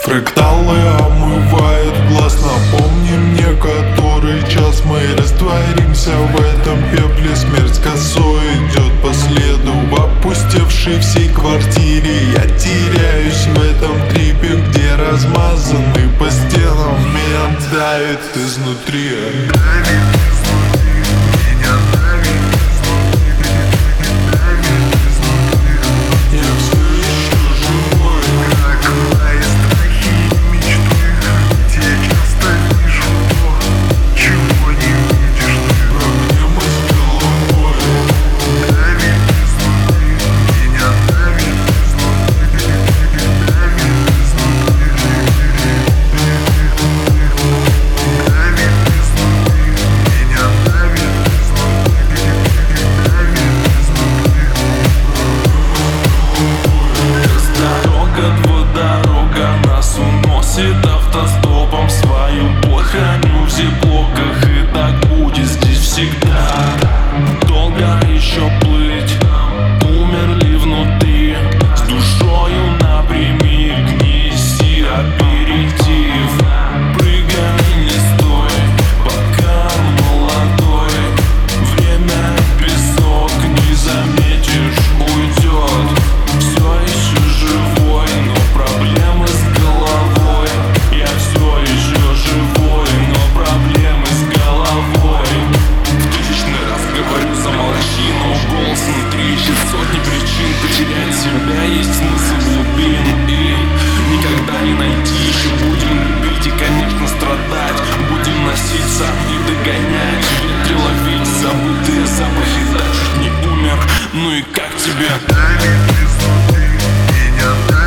Фракталы омывают глаз. Напомни мне, который час мы растворимся в этом пепле. Смерть косой идет по следу в опустевшей всей квартире. Я теряюсь в этом трипе, где размазанный по стенам меня давит изнутри. Автостопом свою боль храню в зиблоках, и так будет здесь всегда. Долго еще плыть, умерли внутри, с душою напрямик, неси аперитив. Прыгай, не стой, пока молодой. Время песок, не заметишь, уйдет. Все еще живой, но проблемы с головой. Я все еще живой, но проблемы с головой. В тысячный раз говорю, замолчи, но голос внутри ищет сотни причин. Потерять себя есть смысл глубин, и никогда не найти. Еще будем любить и, конечно, страдать. Будем носиться и догонять, в ветре ловить забытые запахи. Да, чуть не умер, ну и как тебе? Давит изнутри, меня давит.